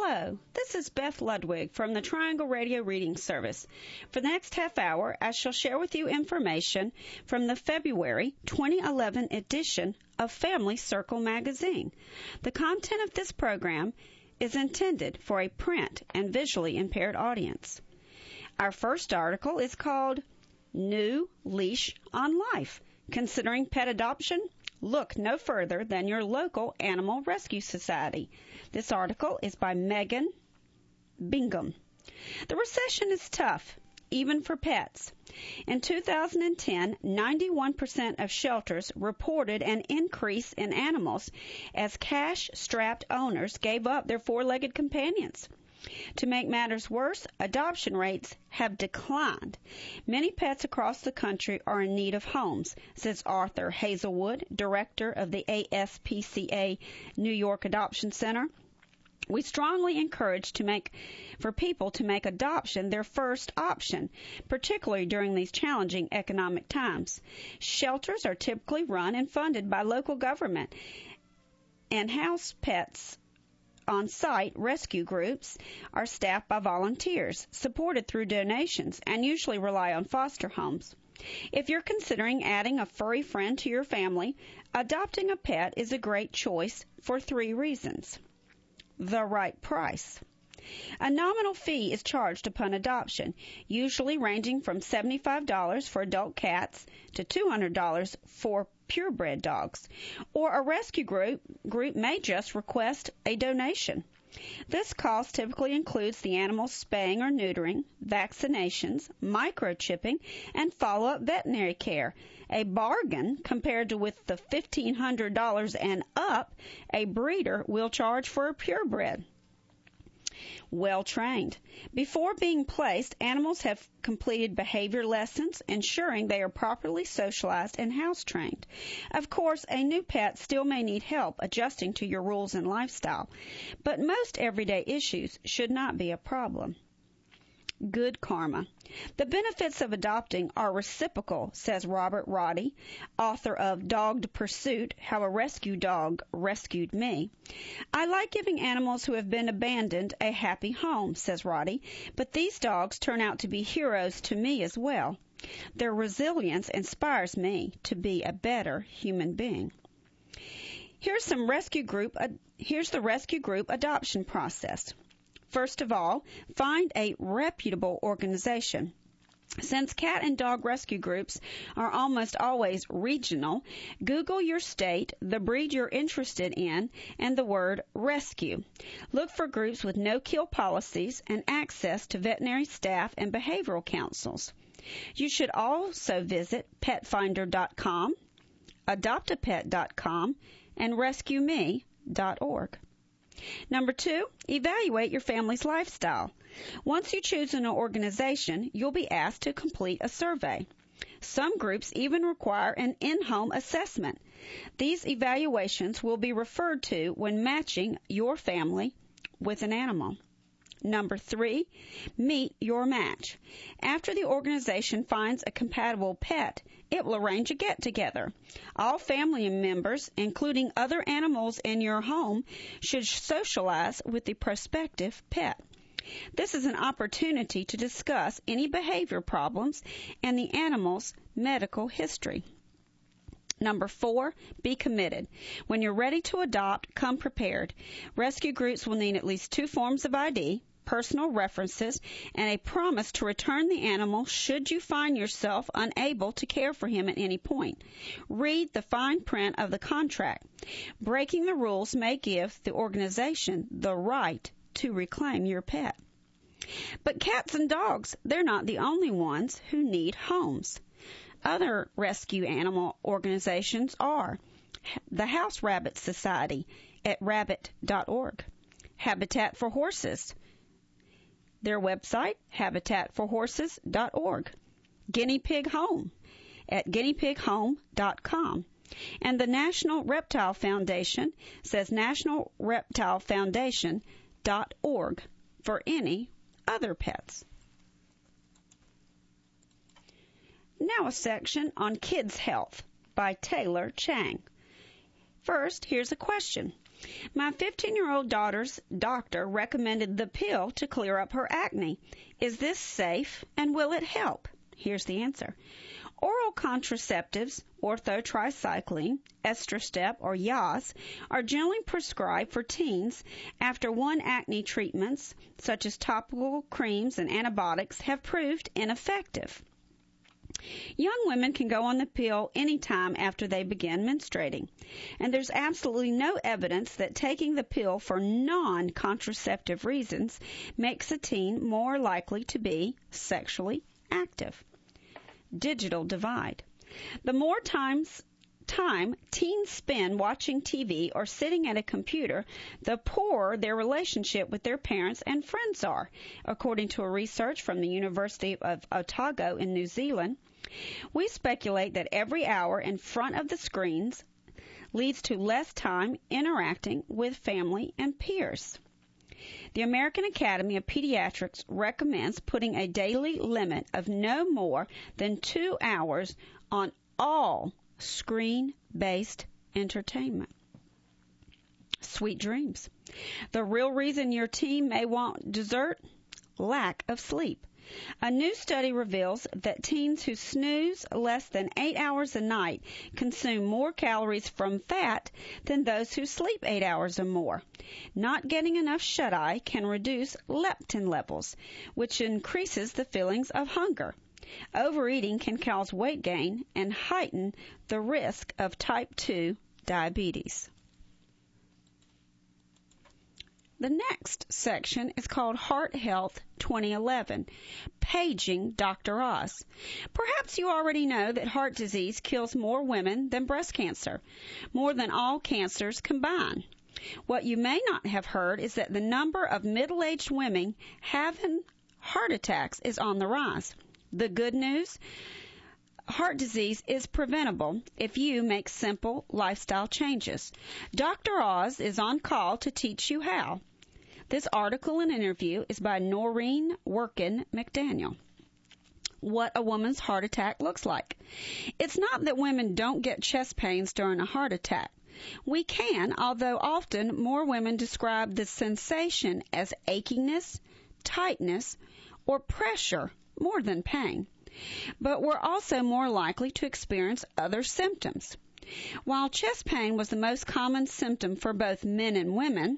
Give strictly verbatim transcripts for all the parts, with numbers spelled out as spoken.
Hello, this is Beth Ludwig from the Triangle Radio Reading Service. For the next half hour, I shall share with you information from the February twenty eleven edition of Family Circle magazine. The content of this program is intended for a print and visually impaired audience. Our first article is called New Leash on Life. Considering pet adoption? Look no further than your local Animal Rescue Society. This article is by Megan Bingham. The recession is tough, even for pets. In two thousand ten, ninety-one percent of shelters reported an increase in animals as cash-strapped owners gave up their four-legged companions. To make matters worse, adoption rates have declined. Many pets across the country are in need of homes, says Arthur Hazelwood, director of the A S P C A New York Adoption Center. We strongly encourage to make for people to make adoption their first option, particularly during these challenging economic times. Shelters are typically run and funded by local government, and house pets on-site rescue groups are staffed by volunteers, supported through donations, and usually rely on foster homes. If you're considering adding a furry friend to your family, adopting a pet is a great choice for three reasons. The right price. A nominal fee is charged upon adoption, usually ranging from seventy-five dollars for adult cats to two hundred dollars for purebred dogs, or a rescue group group may just request a donation. This cost typically includes the animal's spaying or neutering, vaccinations, microchipping, and follow-up veterinary care, a bargain compared to with the fifteen hundred dollars and up a breeder will charge for a purebred. Well trained. Before being placed, animals have completed behavior lessons, ensuring they are properly socialized and house trained. Of course, a new pet still may need help adjusting to your rules and lifestyle, but most everyday issues should not be a problem. Good karma. The benefits of adopting are reciprocal, says Robert Roddy, author of Dogged Pursuit, How a Rescue Dog Rescued Me. I like giving animals who have been abandoned a happy home, says Roddy, but these dogs turn out to be heroes to me as well. Their resilience inspires me to be a better human being. Here's some rescue group, uh, here's the rescue group adoption process. First of all, find a reputable organization. Since cat and dog rescue groups are almost always regional, Google your state, the breed you're interested in, and the word rescue. Look for groups with no-kill policies and access to veterinary staff and behavioral counsels. You should also visit pet finder dot com, adopt a pet dot com, and rescue me dot org. Number two, evaluate your family's lifestyle. Once you choose an organization, you'll be asked to complete a survey. Some groups even require an in-home assessment. These evaluations will be referred to when matching your family with an animal. Number three, meet your match. After the organization finds a compatible pet, it will arrange a get-together. All family members, including other animals in your home, should socialize with the prospective pet. This is an opportunity to discuss any behavior problems and the animal's medical history. Number four, be committed. When you're ready to adopt, come prepared. Rescue groups will need at least two forms of I D, personal references, and a promise to return the animal should you find yourself unable to care for him at any point. Read the fine print of the contract. Breaking the rules may give the organization the right to reclaim your pet. But cats and dogs, they're not the only ones who need homes. Other rescue animal organizations are the House Rabbit Society at rabbit dot org, Habitat for Horses, their website, habitat for horses dot org, Guinea Pig Home at guinea pig home dot com, and the National Reptile Foundation says national reptile foundation dot org for any other pets. Now a section on kids' health by Taylor Chang. First, here's a question. My fifteen-year-old daughter's doctor recommended the pill to clear up her acne. Is this safe and will it help? Here's the answer. Oral contraceptives, orthotricycline, Estrostep, or Yaz, are generally prescribed for teens after one acne treatments, such as topical creams and antibiotics, have proved ineffective. Young women can go on the pill anytime after they begin menstruating, and there's absolutely no evidence that taking the pill for non-contraceptive reasons makes a teen more likely to be sexually active. Digital divide. The more times time teens spend watching T V or sitting at a computer, the poorer their relationship with their parents and friends are, according to a research from the University of Otago in New Zealand. We speculate that every hour in front of the screens leads to less time interacting with family and peers. The American Academy of Pediatrics recommends putting a daily limit of no more than two hours on all screen-based entertainment. Sweet dreams. The real reason your teen may want dessert? Lack of sleep. A new study reveals that teens who snooze less than eight hours a night consume more calories from fat than those who sleep eight hours or more. Not getting enough shut-eye can reduce leptin levels, which increases the feelings of hunger. Overeating can cause weight gain and heighten the risk of type two diabetes. The next section is called Heart Health twenty eleven, Paging Doctor Oz. Perhaps you already know that heart disease kills more women than breast cancer, more than all cancers combined. What you may not have heard is that the number of middle-aged women having heart attacks is on the rise. The good news? Heart disease is preventable if you make simple lifestyle changes. Doctor Oz is on call to teach you how. This article and interview is by Noreen Workin McDaniel. What a woman's heart attack looks like. It's not that women don't get chest pains during a heart attack. We can, although often more women describe the sensation as achiness, tightness, or pressure more than pain. But we're also more likely to experience other symptoms. While chest pain was the most common symptom for both men and women,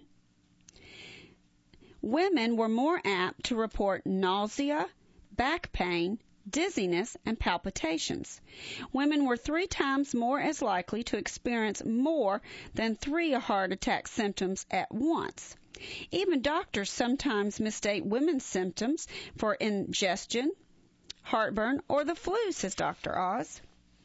women were more apt to report nausea, back pain, dizziness, and palpitations. Women were three times more as likely to experience more than three heart attack symptoms at once. Even doctors sometimes mistake women's symptoms for indigestion, heartburn, or the flu, says Doctor Oz.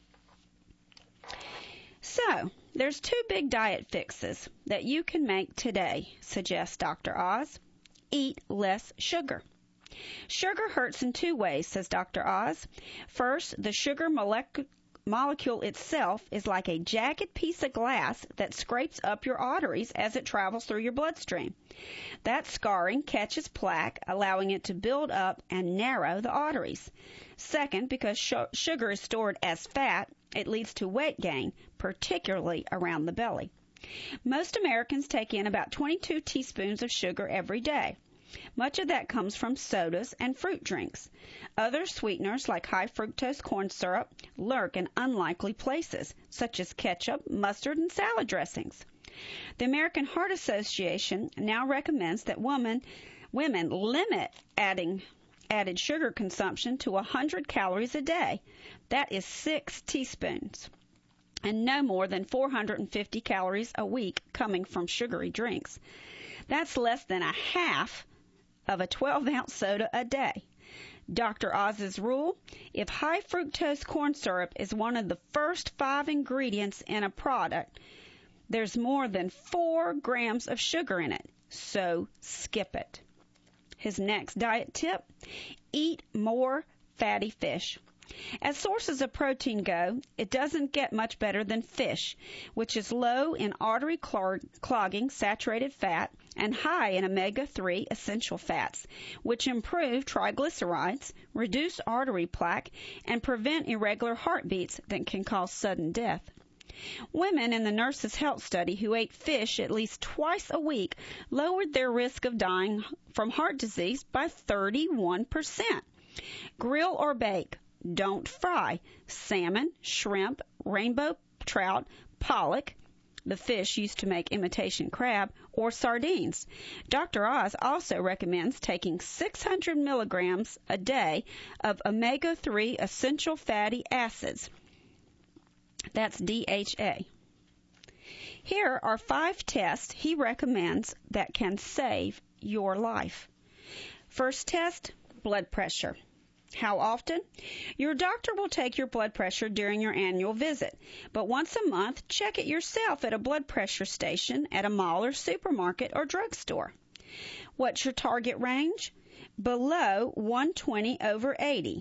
So, there's two big diet fixes that you can make today, suggests Doctor Oz. Eat less sugar. Sugar hurts in two ways, says Doctor Oz. First, the sugar molecule molecule itself is like a jagged piece of glass that scrapes up your arteries as it travels through your bloodstream. That scarring catches plaque, allowing it to build up and narrow the arteries. Second, because sh- sugar is stored as fat, it leads to weight gain, particularly around the belly. Most Americans take in about twenty-two teaspoons of sugar every day. Much of that comes from sodas and fruit drinks. Other sweeteners, like high fructose corn syrup, lurk in unlikely places, such as ketchup, mustard, and salad dressings. The American Heart Association now recommends that women, women limit adding added sugar consumption to one hundred calories a day. That is six teaspoons. And no more than four hundred fifty calories a week coming from sugary drinks. That's less than a half of a twelve-ounce soda a day. Doctor Oz's rule: if high fructose corn syrup is one of the first five ingredients in a product, there's more than four grams of sugar in it, so skip it. His next diet tip: eat more fatty fish. As sources of protein go, it doesn't get much better than fish, which is low in artery clogging saturated fat and high in omega three essential fats, which improve triglycerides, reduce artery plaque, and prevent irregular heartbeats that can cause sudden death. Women in the Nurses' Health Study who ate fish at least twice a week lowered their risk of dying from heart disease by thirty-one percent. Grill or bake. Don't fry. Salmon, shrimp, rainbow trout, pollock, the fish used to make imitation crab, or sardines. Doctor Oz also recommends taking six hundred milligrams a day of omega three essential fatty acids. That's D H A. Here are five tests he recommends that can save your life. First test, blood pressure. How often? Your doctor will take your blood pressure during your annual visit, but once a month, check it yourself at a blood pressure station at a mall or supermarket or drugstore. What's your target range? Below one twenty over eighty.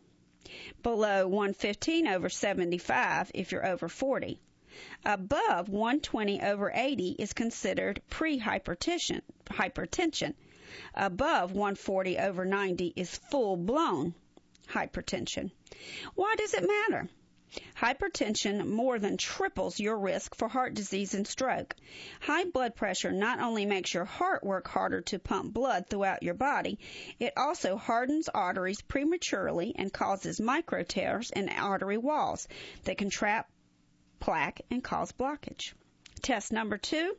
Below one fifteen over seventy-five if you're over forty. Above one twenty over eighty is considered pre-hypertension. Hypertension. Above one forty over ninety is full-blown hypertension. Why does it matter? Hypertension more than triples your risk for heart disease and stroke. High blood pressure not only makes your heart work harder to pump blood throughout your body, it also hardens arteries prematurely and causes micro tears in artery walls that can trap plaque and cause blockage. Test number two,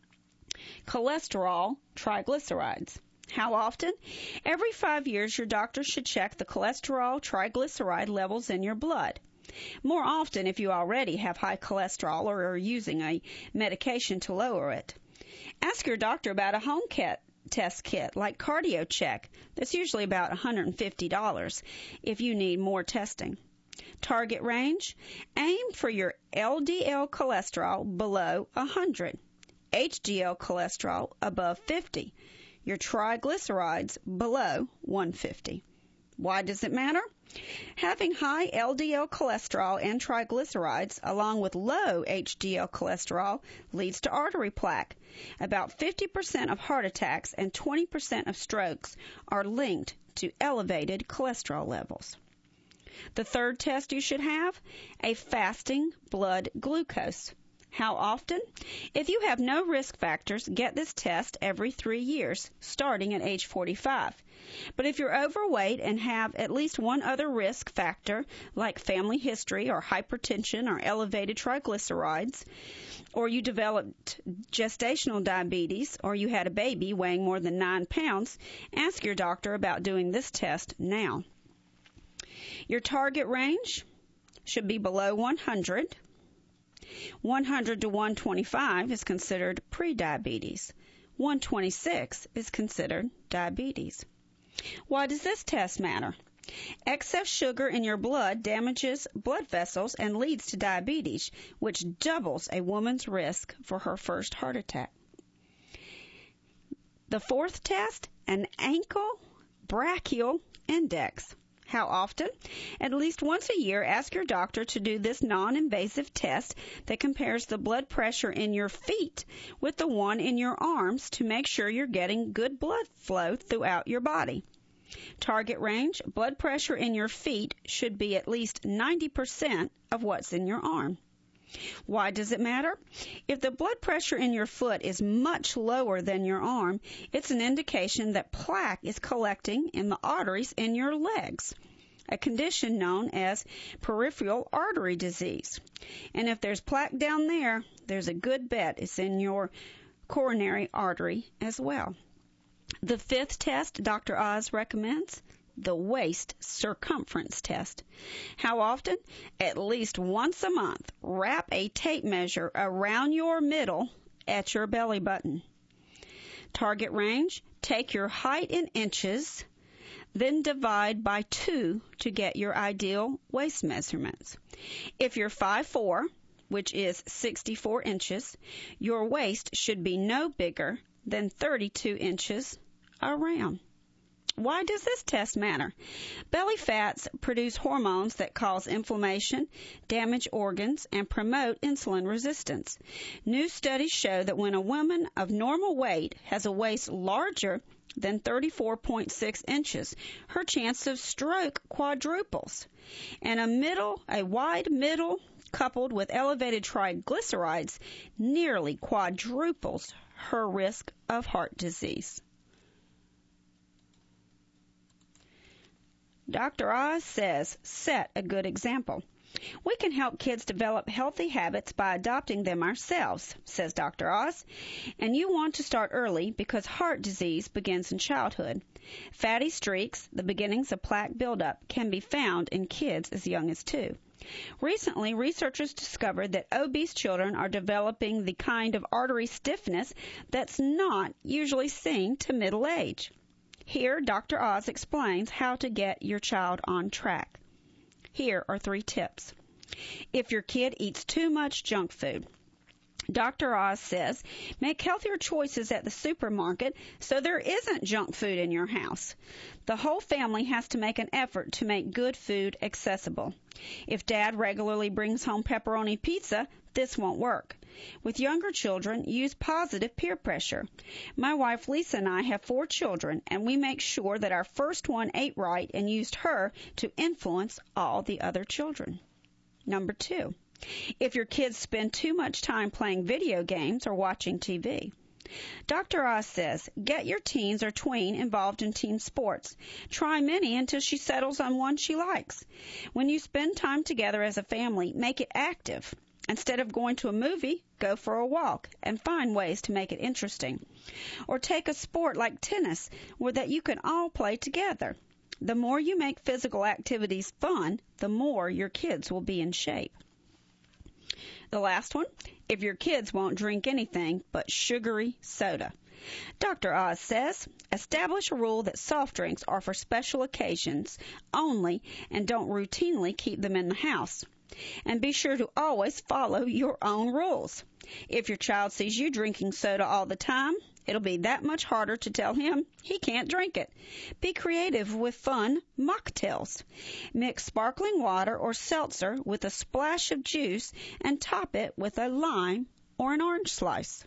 cholesterol triglycerides. How often? Every five years, your doctor should check the cholesterol triglyceride levels in your blood. More often if you already have high cholesterol or are using a medication to lower it. Ask your doctor about a home kit, test kit like CardioCheck. That's usually about one hundred fifty dollars if you need more testing. Target range? Aim for your L D L cholesterol below one hundred, H D L cholesterol above fifty, your triglycerides below one fifty. Why does it matter? Having high L D L cholesterol and triglycerides along with low H D L cholesterol leads to artery plaque. About fifty percent of heart attacks and twenty percent of strokes are linked to elevated cholesterol levels. The third test you should have, a fasting blood glucose. How often? If you have no risk factors, get this test every three years, starting at age forty-five. But if you're overweight and have at least one other risk factor, like family history or hypertension or elevated triglycerides, or you developed gestational diabetes, or you had a baby weighing more than nine pounds, ask your doctor about doing this test now. Your target range should be below one hundred. one hundred to one twenty-five is considered prediabetes. one twenty-six is considered diabetes. Why does this test matter? Excess sugar in your blood damages blood vessels and leads to diabetes, which doubles a woman's risk for her first heart attack. The fourth test, an ankle brachial index. How often? At least once a year, ask your doctor to do this non-invasive test that compares the blood pressure in your feet with the one in your arms to make sure you're getting good blood flow throughout your body. Target range, blood pressure in your feet should be at least ninety percent of what's in your arm. Why does it matter? If the blood pressure in your foot is much lower than your arm, it's an indication that plaque is collecting in the arteries in your legs, a condition known as peripheral artery disease. And if there's plaque down there, there's a good bet it's in your coronary artery as well. The fifth test Doctor Oz recommends, the waist circumference test. How often? At least once a month. Wrap a tape measure around your middle at your belly button. Target range, take your height in inches, then divide by two to get your ideal waist measurements. If you're five foot four, which is sixty-four inches, your waist should be no bigger than thirty-two inches around. Why does this test matter? Belly fats produce hormones that cause inflammation, damage organs, and promote insulin resistance. New studies show that when a woman of normal weight has a waist larger than thirty-four point six inches, her chance of stroke quadruples. And a middle, a wide middle coupled with elevated triglycerides, nearly quadruples her risk of heart disease. Doctor Oz says, set a good example. We can help kids develop healthy habits by adopting them ourselves, says Doctor Oz. And you want to start early because heart disease begins in childhood. Fatty streaks, the beginnings of plaque buildup, can be found in kids as young as two. Recently, researchers discovered that obese children are developing the kind of artery stiffness that's not usually seen to middle age. Here, Doctor Oz explains how to get your child on track. Here are three tips. If your kid eats too much junk food, Doctor Oz says, make healthier choices at the supermarket so there isn't junk food in your house. The whole family has to make an effort to make good food accessible. If Dad regularly brings home pepperoni pizza, this won't work. With younger children, use positive peer pressure. My wife Lisa and I have four children, and we make sure that our first one ate right and used her to influence all the other children. Number two, if your kids spend too much time playing video games or watching T V. Doctor Oz says, get your teens or tween involved in team sports. Try many until she settles on one she likes. When you spend time together as a family, make it active. Instead of going to a movie, go for a walk and find ways to make it interesting. Or take a sport like tennis where that you can all play together. The more you make physical activities fun, the more your kids will be in shape. The last one, if your kids won't drink anything but sugary soda. Doctor Oz says, establish a rule that soft drinks are for special occasions only and don't routinely keep them in the house. And be sure to always follow your own rules. If your child sees you drinking soda all the time, it'll be that much harder to tell him he can't drink it. Be creative with fun mocktails. Mix sparkling water or seltzer with a splash of juice and top it with a lime or an orange slice.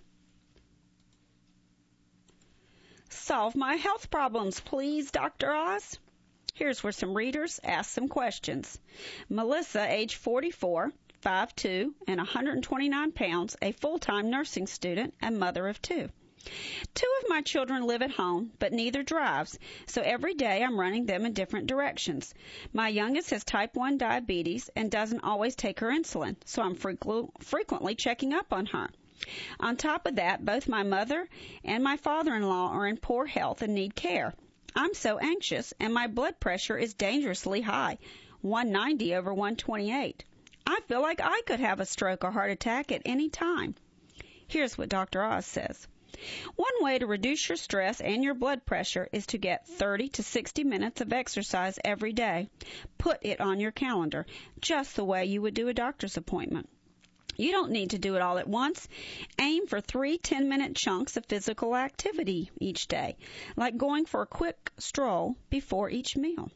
Solve my health problems, please, Doctor Oz. Here's where some readers ask some questions. Melissa, age forty-four, five foot two, and one hundred twenty-nine pounds, a full-time nursing student and mother of two. Two of my children live at home, but neither drives, so every day I'm running them in different directions. My youngest has type one diabetes and doesn't always take her insulin, so I'm frequ- frequently checking up on her. On top of that, both my mother and my father-in-law are in poor health and need care. I'm so anxious, and my blood pressure is dangerously high, one ninety over one twenty-eight. I feel like I could have a stroke or heart attack at any time. Here's what Doctor Oz says. One way to reduce your stress and your blood pressure is to get thirty to sixty minutes of exercise every day. Put it on your calendar, just the way you would do a doctor's appointment. You don't need to do it all at once. Aim for three ten-minute chunks of physical activity each day, like going for a quick stroll before each meal.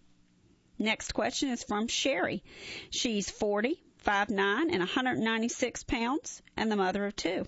Next question is from Sherry. She's forty, five foot nine, and one hundred ninety-six pounds, and the mother of two.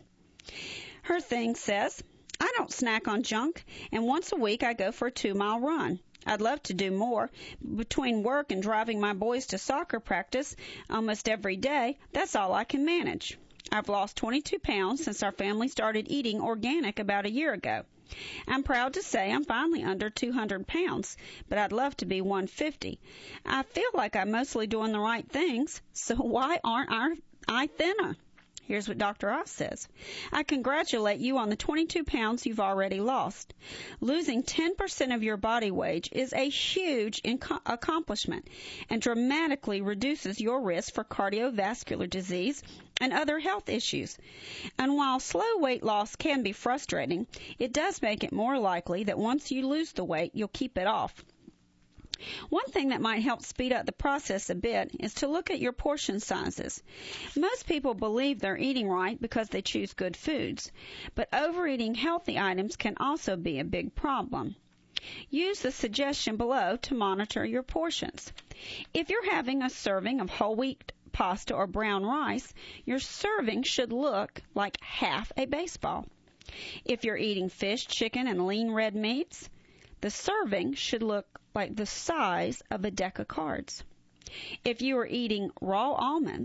Her thing says, I don't snack on junk, and once a week I go for a two-mile run. I'd love to do more. Between work and driving my boys to soccer practice almost every day, that's all I can manage. I've lost twenty-two pounds since our family started eating organic about a year ago. I'm proud to say I'm finally under two hundred pounds, but I'd love to be one fifty. I feel like I'm mostly doing the right things, so why aren't I thinner? Here's what Doctor Oz says. I congratulate you on the twenty-two pounds you've already lost. Losing ten percent of your body weight is a huge inco- accomplishment and dramatically reduces your risk for cardiovascular disease and other health issues. And while slow weight loss can be frustrating, it does make it more likely that once you lose the weight, you'll keep it off. One thing that might help speed up the process a bit is to look at your portion sizes. Most people believe they're eating right because they choose good foods, but overeating healthy items can also be a big problem. Use the suggestion below to monitor your portions. If you're having a serving of whole wheat pasta or brown rice, your serving should look like half a baseball. If you're eating fish, chicken, and lean red meats, the serving should look like the size of a deck of cards. If you are eating raw almonds,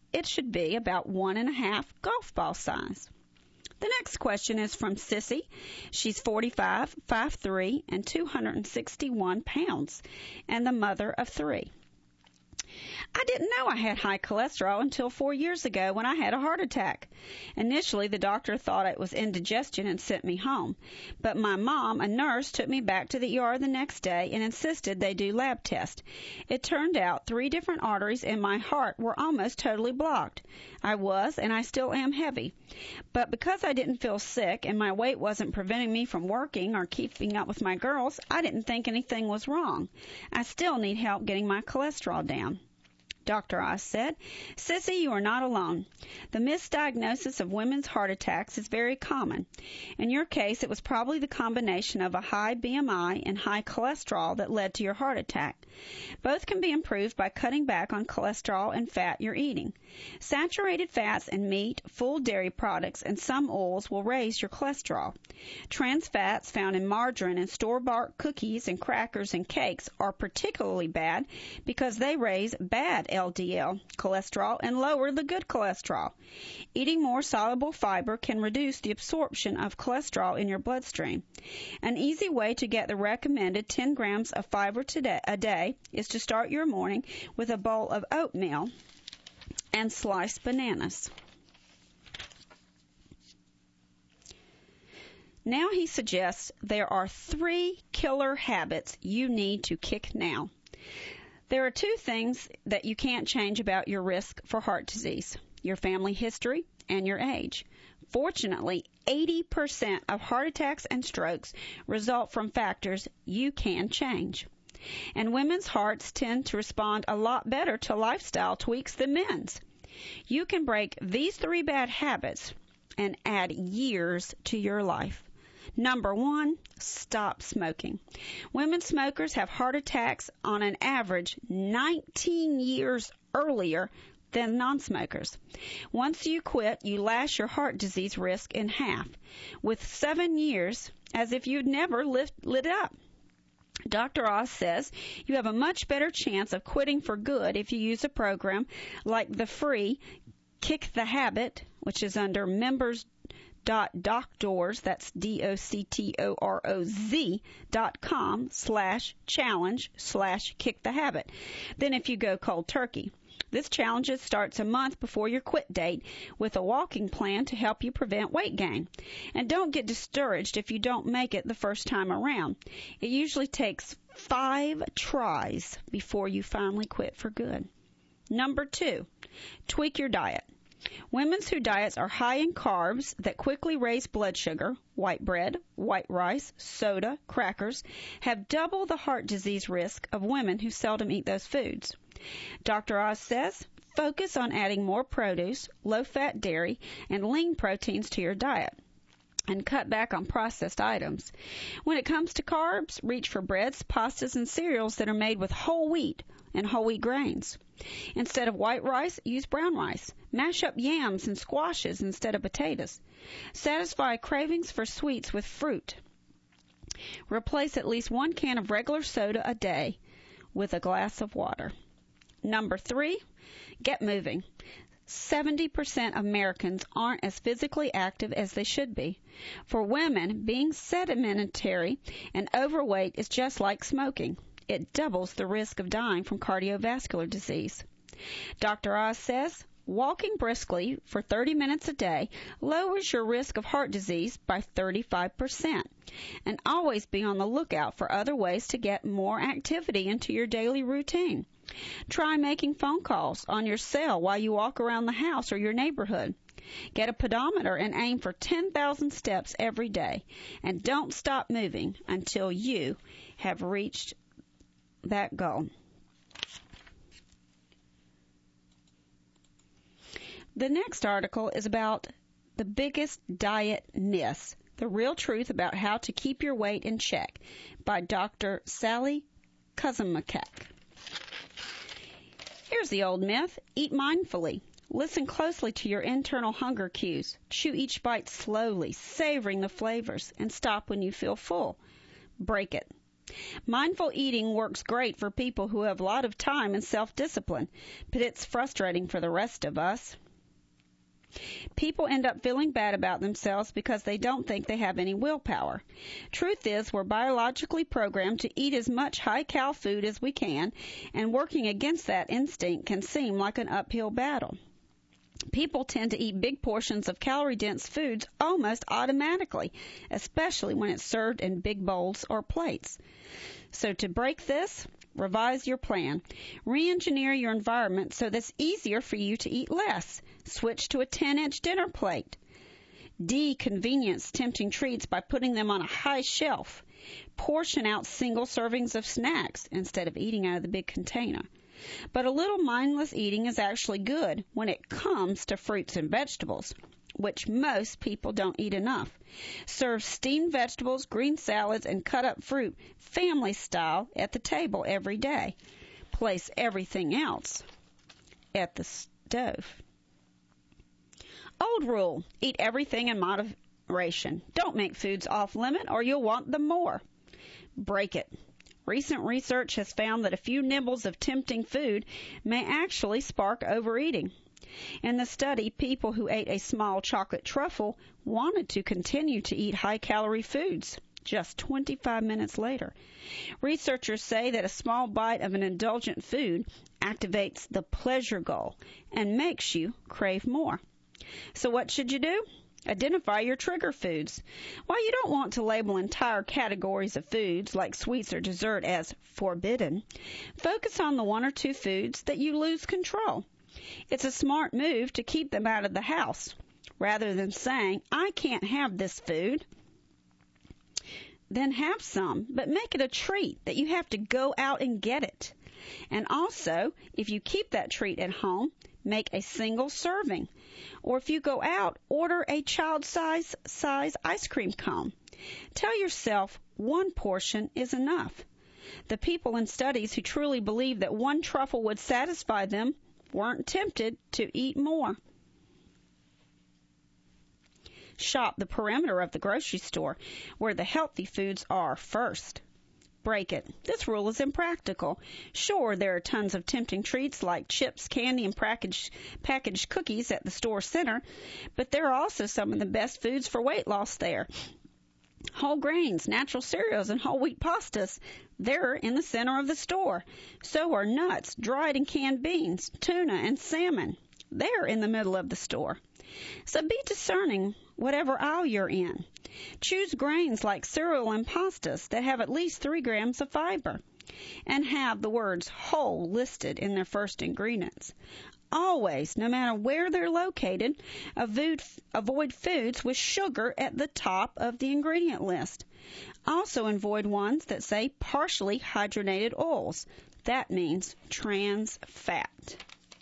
it should be about one and a half golf ball size. The next question is from Sissy. She's forty-five, five foot three, and two hundred sixty-one pounds, and the mother of three. I didn't know I had high cholesterol until four years ago when I had a heart attack. Initially, the doctor thought it was indigestion and sent me home. But my mom, a nurse, took me back to the E R the next day and insisted they do lab tests. It turned out three different arteries in my heart were almost totally blocked. I was, and I still am, heavy. But because I didn't feel sick and my weight wasn't preventing me from working or keeping up with my girls, I didn't think anything was wrong. I still need help getting my cholesterol down. Doctor Oz said, Sissy, you are not alone. The misdiagnosis of women's heart attacks is very common. In your case, it was probably the combination of a high B M I and high cholesterol that led to your heart attack. Both can be improved by cutting back on cholesterol and fat you're eating. Saturated fats and meat, full dairy products, and some oils will raise your cholesterol. Trans fats found in margarine and store-bought cookies and crackers and cakes are particularly bad because they raise bad L D L cholesterol and lower the good cholesterol. Eating more soluble fiber can reduce the absorption of cholesterol in your bloodstream. An easy way to get the recommended ten grams of fiber today, a day is to start your morning with a bowl of oatmeal and sliced bananas. Now he suggests there are three killer habits you need to kick now. There are two things that you can't change about your risk for heart disease: your family history and your age. Fortunately, eighty percent of heart attacks and strokes result from factors you can change. And women's hearts tend to respond a lot better to lifestyle tweaks than men's. You can break these three bad habits and add years to your life. Number one, stop smoking. Women smokers have heart attacks on an average nineteen years earlier than non-smokers. Once you quit, you lash your heart disease risk in half, with seven years as if you'd never lit, lit it up. Doctor Oz says you have a much better chance of quitting for good if you use a program like the free Kick the Habit, which is under members dot doctors, that's D O C T O R O Z dot com slash challenge slash kick the habit. Then if you go cold turkey. This challenge starts a month before your quit date with a walking plan to help you prevent weight gain. And don't get discouraged if you don't make it the first time around. It usually takes five tries before you finally quit for good. Number two, tweak your diet. Women whose diets are high in carbs that quickly raise blood sugar, white bread, white rice, soda, crackers, have double the heart disease risk of women who seldom eat those foods. Doctor Oz says, focus on adding more produce, low-fat dairy, and lean proteins to your diet, and cut back on processed items. When it comes to carbs, reach for breads, pastas, and cereals that are made with whole wheat and whole wheat grains. Instead of white rice, use brown rice. Mash up yams and squashes instead of potatoes. Satisfy cravings for sweets with fruit. Replace at least one can of regular soda a day with a glass of water. Number three, get moving. seventy percent of Americans aren't as physically active as they should be. For women, being sedentary and overweight is just like smoking. It doubles the risk of dying from cardiovascular disease. Doctor Oz says, walking briskly for thirty minutes a day lowers your risk of heart disease by thirty-five percent. And always be on the lookout for other ways to get more activity into your daily routine. Try making phone calls on your cell while you walk around the house or your neighborhood. Get a pedometer and aim for ten thousand steps every day. And don't stop moving until you have reached that goal. The next article is about the biggest diet myths, the real truth about how to keep your weight in check, by Doctor Sally Kuzmacek. Here's the old myth. Eat mindfully. Listen closely to your internal hunger cues. Chew each bite slowly, savoring the flavors, and stop when you feel full. Break it. Mindful eating works great for people who have a lot of time and self-discipline, but it's frustrating for the rest of us. People end up feeling bad about themselves because they don't think they have any willpower. Truth is, we're biologically programmed to eat as much high-cal food as we can, and working against that instinct can seem like an uphill battle. People tend to eat big portions of calorie-dense foods almost automatically, especially when it's served in big bowls or plates. So to break this, revise your plan. Re-engineer your environment so that it's easier for you to eat less. Switch to a ten-inch dinner plate. De-convenience tempting treats by putting them on a high shelf. Portion out single servings of snacks instead of eating out of the big container. But a little mindless eating is actually good when it comes to fruits and vegetables, which most people don't eat enough. Serve steamed vegetables, green salads, and cut-up fruit family style at the table every day. Place everything else at the stove. Old rule, eat everything in moderation. Don't make foods off limit or you'll want them more. Break it. Recent research has found that a few nibbles of tempting food may actually spark overeating. In the study, people who ate a small chocolate truffle wanted to continue to eat high-calorie foods just twenty-five minutes later. Researchers say that a small bite of an indulgent food activates the pleasure goal and makes you crave more. So what should you do? Identify your trigger foods. While you don't want to label entire categories of foods like sweets or dessert as forbidden, focus on the one or two foods that you lose control. It's a smart move to keep them out of the house, rather than saying, I can't have this food. Then have some, but make it a treat that you have to go out and get it. And also, if you keep that treat at home, make a single serving. Or if you go out, order a child-size size ice cream cone. Tell yourself one portion is enough. The people in studies who truly believed that one truffle would satisfy them weren't tempted to eat more. Shop the perimeter of the grocery store where the healthy foods are first. Break it. This rule is impractical. Sure, there are tons of tempting treats like chips, candy, and packaged, packaged cookies at the store center, but there are also some of the best foods for weight loss there. Whole grains, natural cereals, and whole wheat pastas, they're in the center of the store. So are nuts, dried and canned beans, tuna, and salmon. They're in the middle of the store. So be discerning whatever aisle you're in. Choose grains like cereal and pastas that have at least three grams of fiber and have the words whole listed in their first ingredients. Always, no matter where they're located, avoid, avoid foods with sugar at the top of the ingredient list. Also avoid ones that say partially hydrogenated oils. That means trans fat.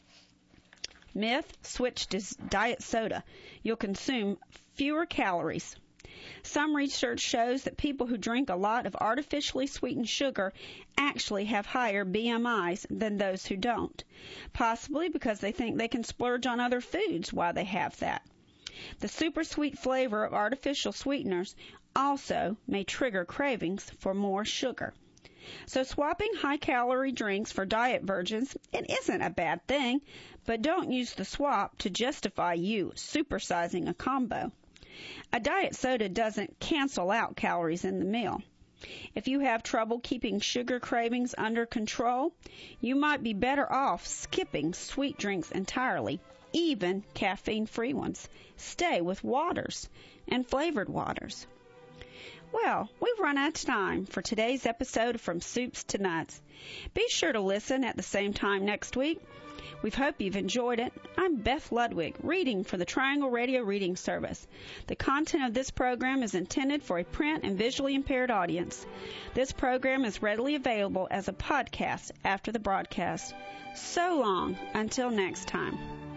Myth, switch to diet soda. You'll consume fewer calories. Some research shows that people who drink a lot of artificially sweetened sugar actually have higher B M Is than those who don't, possibly because they think they can splurge on other foods while they have that. The super sweet flavor of artificial sweeteners also may trigger cravings for more sugar. So swapping high-calorie drinks for diet versions, it isn't a bad thing, but don't use the swap to justify you supersizing a combo. A diet soda doesn't cancel out calories in the meal. If you have trouble keeping sugar cravings under control, you might be better off skipping sweet drinks entirely, even caffeine-free ones. Stay with waters and flavored waters. Well, we've run out of time for today's episode of From Soups to Nuts. Be sure to listen at the same time next week. We hope you've enjoyed it. I'm Beth Ludwig, reading for the Triangle Radio Reading Service. The content of this program is intended for a print and visually impaired audience. This program is readily available as a podcast after the broadcast. So long, until next time.